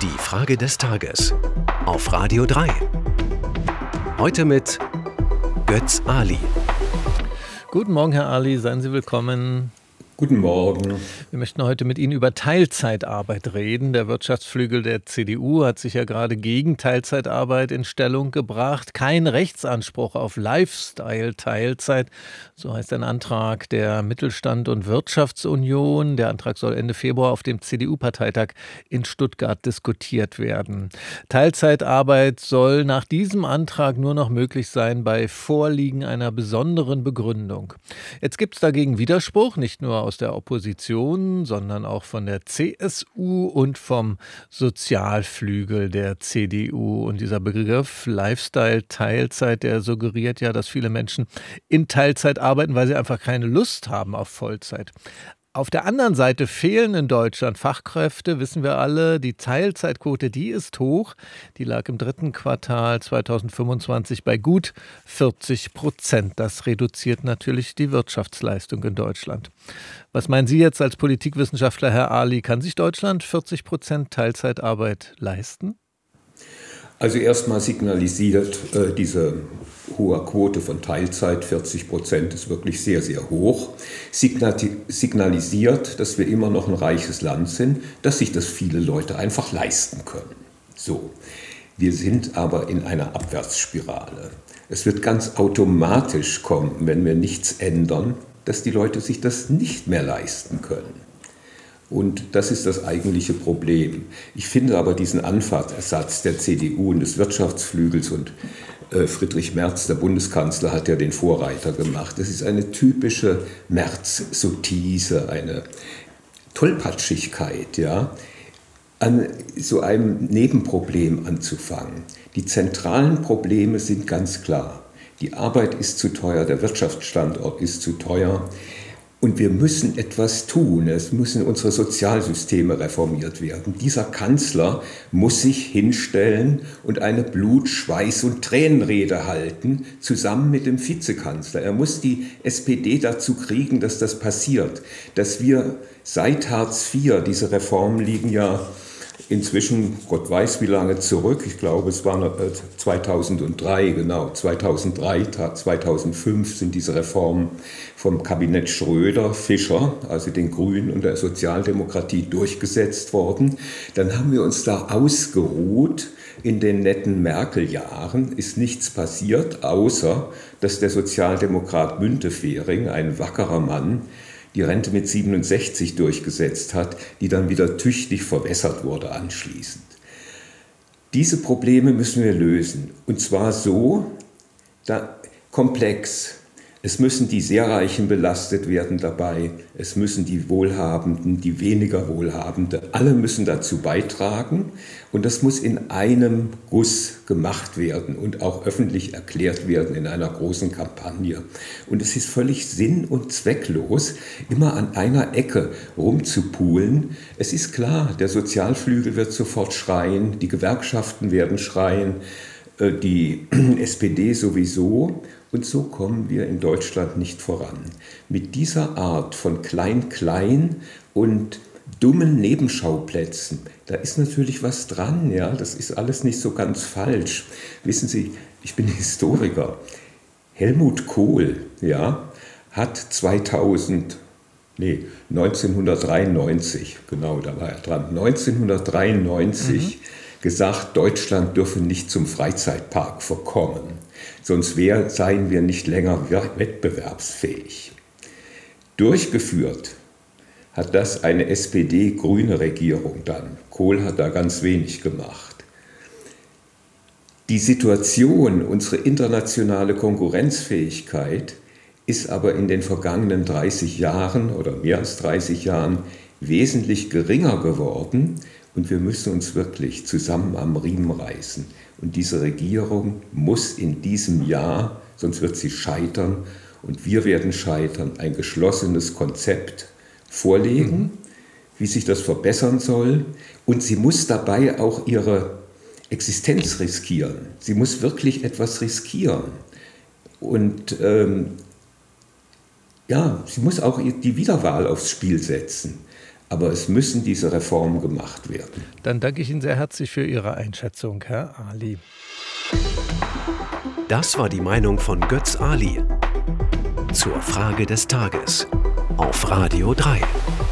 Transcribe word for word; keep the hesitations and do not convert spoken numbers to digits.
Die Frage des Tages auf Radio drei. Heute mit Götz Ali. Guten Morgen, Herr Ali, seien Sie willkommen. Guten Morgen. Wir möchten heute mit Ihnen über Teilzeitarbeit reden. Der Wirtschaftsflügel der C D U hat sich ja gerade gegen Teilzeitarbeit in Stellung gebracht. Kein Rechtsanspruch auf Lifestyle-Teilzeit, so heißt ein Antrag der Mittelstand- und Wirtschaftsunion. Der Antrag soll Ende Februar auf dem C D U-Parteitag in Stuttgart diskutiert werden. Teilzeitarbeit soll nach diesem Antrag nur noch möglich sein bei Vorliegen einer besonderen Begründung. Jetzt gibt es dagegen Widerspruch, nicht nur aus der Opposition, sondern auch von der C S U und vom Sozialflügel der C D U. Und dieser Begriff Lifestyle-Teilzeit, der suggeriert ja, dass viele Menschen in Teilzeit arbeiten, weil sie einfach keine Lust haben auf Vollzeit. Auf der anderen Seite fehlen in Deutschland Fachkräfte, wissen wir alle. Die Teilzeitquote, die ist hoch. Die lag im dritten Quartal zweitausendfünfundzwanzig bei gut vierzig Prozent. Das reduziert natürlich die Wirtschaftsleistung in Deutschland. Was meinen Sie jetzt als Politikwissenschaftler, Herr Ali? Kann sich Deutschland vierzig Prozent Teilzeitarbeit leisten? Also erstmal signalisiert äh, diese hohe Quote von Teilzeit, vierzig Prozent, ist wirklich sehr, sehr hoch, signalisiert, dass wir immer noch ein reiches Land sind, dass sich das viele Leute einfach leisten können. So, wir sind aber in einer Abwärtsspirale. Es wird ganz automatisch kommen, wenn wir nichts ändern, dass die Leute sich das nicht mehr leisten können. Und das ist das eigentliche Problem. Ich finde aber diesen Anfahrtersatz der C D U und des Wirtschaftsflügels, und äh, Friedrich Merz, der Bundeskanzler, hat ja den Vorreiter gemacht. Das ist eine typische Merz-Sottise, eine Tollpatschigkeit, ja, an so einem Nebenproblem anzufangen. Die zentralen Probleme sind ganz klar. Die Arbeit ist zu teuer, der Wirtschaftsstandort ist zu teuer. Und wir müssen etwas tun. Es müssen unsere Sozialsysteme reformiert werden. Dieser Kanzler muss sich hinstellen und eine Blut-, Schweiß- und Tränenrede halten, zusammen mit dem Vizekanzler. Er muss die S P D dazu kriegen, dass das passiert. Dass wir seit Hartz vier, diese Reformen liegen ja inzwischen, Gott weiß wie lange zurück, ich glaube es war zweitausenddrei, genau, zweitausenddrei, zweitausendfünf sind diese Reformen vom Kabinett Schröder, Fischer, also den Grünen und der Sozialdemokratie durchgesetzt worden. Dann haben wir uns da ausgeruht. In den netten Merkel-Jahren ist nichts passiert, außer dass der Sozialdemokrat Müntefering, ein wackerer Mann, die Rente mit siebenundsechzig durchgesetzt hat, die dann wieder tüchtig verwässert wurde anschließend. Diese Probleme müssen wir lösen. Und zwar so, da, komplex. Es müssen die sehr Reichen belastet werden dabei. Es müssen die Wohlhabenden, die weniger Wohlhabenden, alle müssen dazu beitragen. Und das muss in einem Guss gemacht werden und auch öffentlich erklärt werden in einer großen Kampagne. Und es ist völlig sinn- und zwecklos, immer an einer Ecke rumzupulen. Es ist klar, der Sozialflügel wird sofort schreien, die Gewerkschaften werden schreien, die S P D sowieso. Und so kommen wir in Deutschland nicht voran. Mit dieser Art von Klein-Klein und dummen Nebenschauplätzen, da ist natürlich was dran, ja, das ist alles nicht so ganz falsch. Wissen Sie, ich bin Historiker. Helmut Kohl, ja, hat zweitausend, nee, neunzehnhundertdreiundneunzig, genau, da war er dran, neunzehnhundertdreiundneunzig, mhm. gesagt, Deutschland dürfe nicht zum Freizeitpark verkommen. Sonst wär, seien wir nicht länger wettbewerbsfähig. Durchgeführt hat das eine S P D-grüne Regierung dann. Kohl hat da ganz wenig gemacht. Die Situation, unsere internationale Konkurrenzfähigkeit ist aber in den vergangenen dreißig Jahren oder mehr als dreißig Jahren wesentlich geringer geworden. Und wir müssen uns wirklich zusammen am Riemen reißen. Und diese Regierung muss in diesem Jahr, sonst wird sie scheitern und wir werden scheitern, ein geschlossenes Konzept vorlegen, mhm. wie sich das verbessern soll. Und sie muss dabei auch ihre Existenz riskieren. Sie muss wirklich etwas riskieren. Und ähm, ja, sie muss auch die Wiederwahl aufs Spiel setzen. Aber es müssen diese Reformen gemacht werden. Dann danke ich Ihnen sehr herzlich für Ihre Einschätzung, Herr Ali. Das war die Meinung von Götz Ali zur Frage des Tages auf Radio drei.